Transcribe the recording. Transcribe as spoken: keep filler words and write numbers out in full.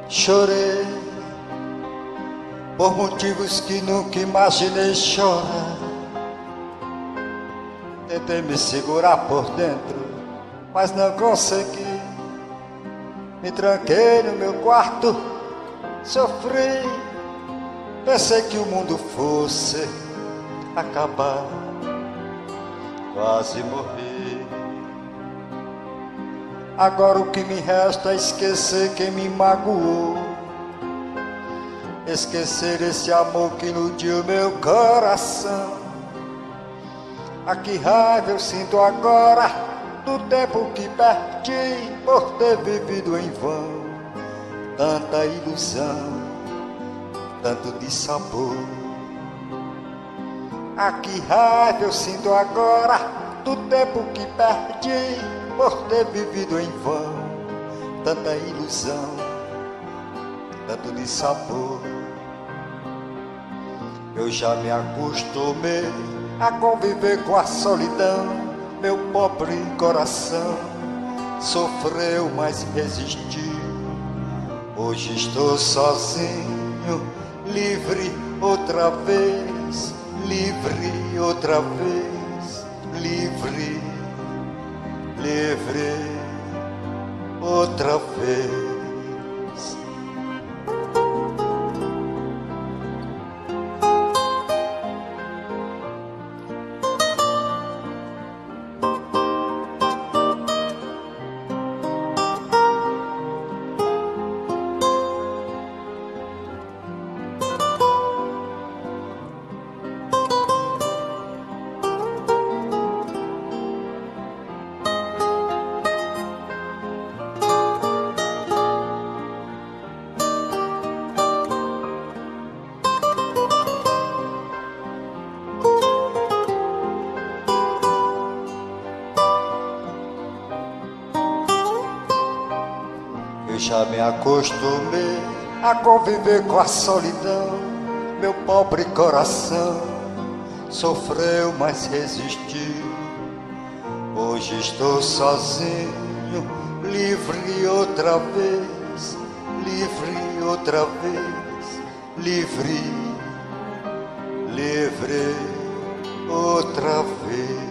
Chorei por motivos que nunca imaginei chorar. Tentei me segurar por dentro, mas não consegui. Me tranquei no meu quarto, sofri. Pensei que o mundo fosse acabar, quase morri. Agora o que me resta é esquecer quem me magoou, esquecer esse amor que iludiu meu coração. Ah, que raiva eu sinto agora do tempo que perdi por ter vivido em vão tanta ilusão, tanto dissabor. Ah, que raiva eu sinto agora do tempo que perdi por ter vivido em vão tanta ilusão, tanto dissabor. Eu já me acostumei a conviver com a solidão. Meu pobre coração sofreu, mas resistiu. Hoje estou sozinho, livre outra vez, livre outra vez, livre, livre outra vez. Eu já me acostumei a conviver com a solidão. Meu pobre coração sofreu, mas resistiu. Hoje estou sozinho, livre outra vez, livre outra vez, livre, livre outra vez.